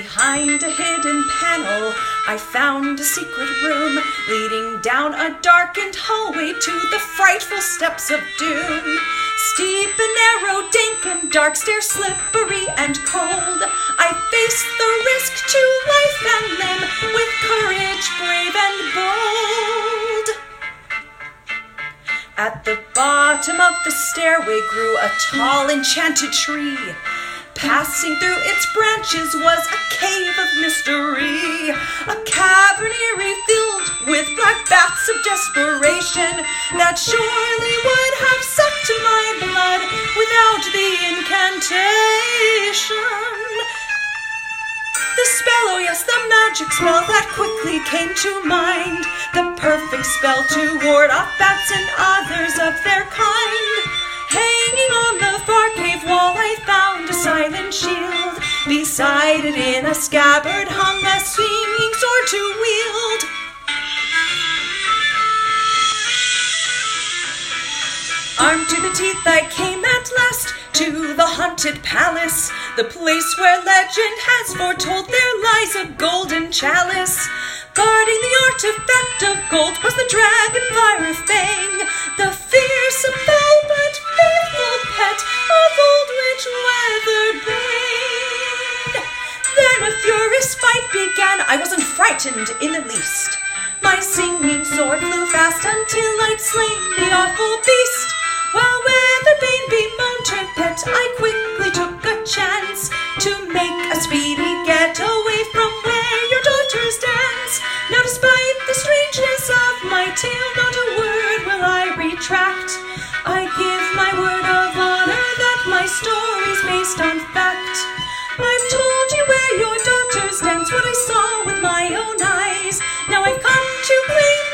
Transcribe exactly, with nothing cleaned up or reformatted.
Behind a hidden panel, I found a secret room leading down a darkened hallway to the frightful steps of doom. Steep and narrow, dank and dark, stair slippery and cold. I faced the risk to life and limb with courage brave and bold. At the bottom of the stairway grew a tall enchanted tree. Passing through its branches was a cave of mystery, a cavern eerie filled with black bats of desperation that surely would have sucked my blood without the incantation. The spell, oh yes, the magic spell that quickly came to mind, the perfect spell to ward off bats and others of their kind. Hanging on the far cave wall I found a silent shield. Beside it in a scabbard hung a swinging sword to wield. Armed to the teeth I came at last to the haunted palace, the place where legend has foretold there lies a golden chalice. Guarding the artifact of gold was the dragon fire fang, the fearsome foul but faithful pet of old witch Weatherbrain. Then a furious fight began, I wasn't frightened in the least. My singing sword flew fast until I'd slain the awful beast. While Weatherbane bemoaned her pet, I quickly took a chance to make a speedy getaway from where your daughters dance. Now despite the strangeness of my tale, not a word will I retract. I give my word of honor that my story's based on fact. I've told you where your daughters dance, what I saw with my own eyes. Now I've come to claim